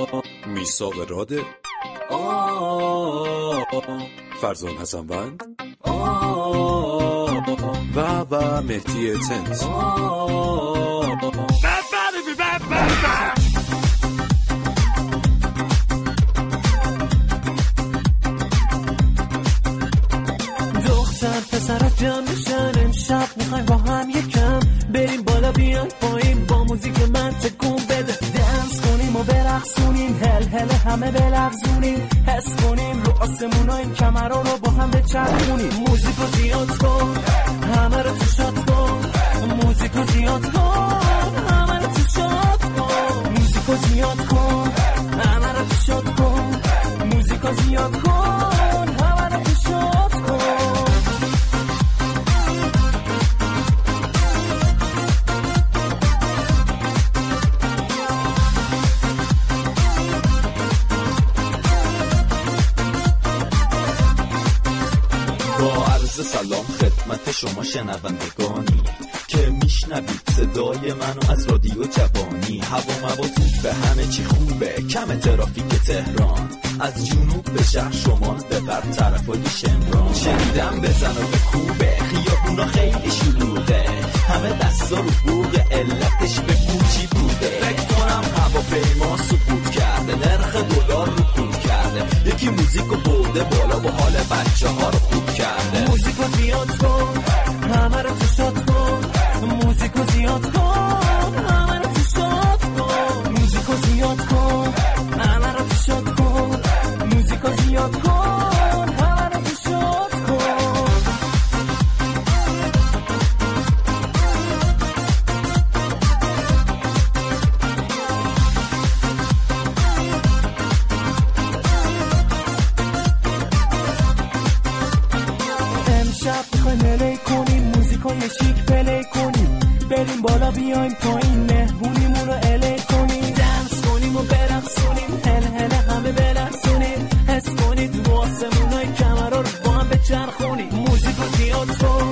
میثاق راده، فرزان حسنوند و مهدی تنز. دختر پسر جمع بشن امشب میخوایم با هم یکم بریم بالا بیایم پایین با موزیک من تکون بده، دنس کنیم و برقصونیم، هل هل همه بلغزونیم، حس کنیم رو آسمونای کمران رو با هم بچرخونیم. موزیکو زیاد کن همه رو تو شاد کن، موزیکو زیاد کن همه رو تو شاد کن، موزیکو زیاد کن همه رو تو شاد کن، موزیکو زیاد کن همه رو تو شاد کن. با عرض سلام خدمت شما شنوندگانی که میشنوید صدای منو از رادیو جوانی. هوا مواتیک به همه چی خوبه، کم ترافیک تهران، از جنوب به شرق شمال به غرب طرفای شمران. شنیدم بزن و به کوبه، خیابونا خیلی شلوغه، همه دستا رو بوغه، علتش به کوچی بوده. فکر کنم هواپیما سقوط کرده، نرخ دلار رو کود کرده، یکی موزیکو برده بالا و حال بچه ها رو خوب کرده. موزیکو زیاد کن همه رو تو شاد کن، موزیکو زیاد کن همه رو تو شاد کن، موزیکو زیاد کن همه رو تو شاد کن، موزیکو زیاد کن همه رو تو شاد کن. امشب میخوایم الی کنیم، موزیکای شیک پلی کنیم، بریم بالا بیایم پایین، مهمونیمون رو الی کنیم، دنس کنیم و برقصونیم، هل هل همه بلغزونیم، حس کنید رو آسمونای کمرا رو با هم بچرخونیم. موزیکو زیاد کن